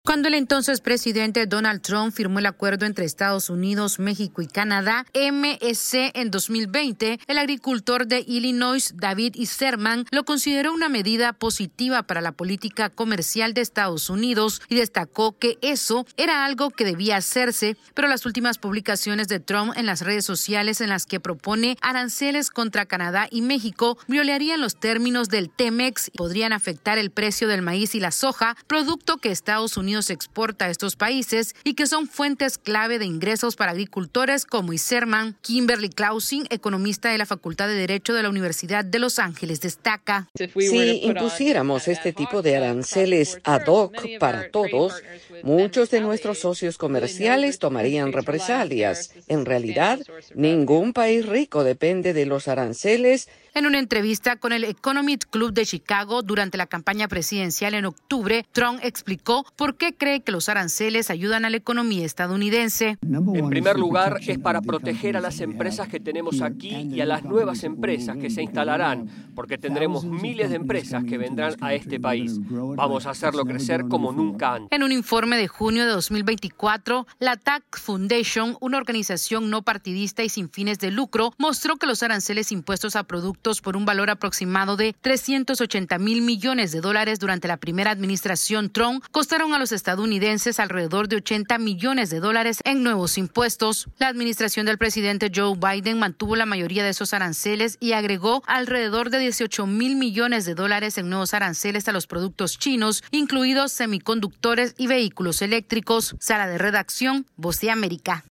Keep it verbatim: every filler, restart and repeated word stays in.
Cuando el entonces presidente Donald Trump firmó el acuerdo entre Estados Unidos, México y Canadá, M E C, en dos mil veinte, el agricultor de Illinois, David Iserman, lo consideró una medida positiva para la política comercial de Estados Unidos y destacó que eso era algo que debía hacerse, pero las últimas publicaciones de Trump en las redes sociales en las que propone aranceles contra Canadá y México violarían los términos del T-MEX y podrían afectar el precio del maíz y la soja, producto que Estados Unidos se exporta a estos países y que son fuentes clave de ingresos para agricultores como Iserman. Kimberly Clausing, economista de la Facultad de Derecho de la Universidad de Los Ángeles, destaca: Si impusiéramos este tipo de aranceles ad hoc para todos, muchos de nuestros socios comerciales tomarían represalias. En realidad, ningún país rico depende de los aranceles. En una entrevista con el Economic Club de Chicago durante la campaña presidencial en octubre, Trump explicó por qué cree que los aranceles ayudan a la economía estadounidense. En primer lugar, es para proteger a las empresas que tenemos aquí y a las nuevas empresas que se instalarán, porque tendremos miles de empresas que vendrán a este país. Vamos a hacerlo crecer como nunca antes. En un informe de junio de dos mil veinticuatro, la Tax Foundation, una organización no partidista y sin fines de lucro, mostró que los aranceles impuestos a productos por un valor aproximado de trescientos ochenta mil millones de dólares durante la primera administración Trump costaron a los estadounidenses alrededor de ochenta millones de dólares en nuevos impuestos. La administración del presidente Joe Biden mantuvo la mayoría de esos aranceles y agregó alrededor de dieciocho mil millones de dólares en nuevos aranceles a los productos chinos, incluidos semiconductores y vehículos eléctricos. Sala de redacción, Voz de América.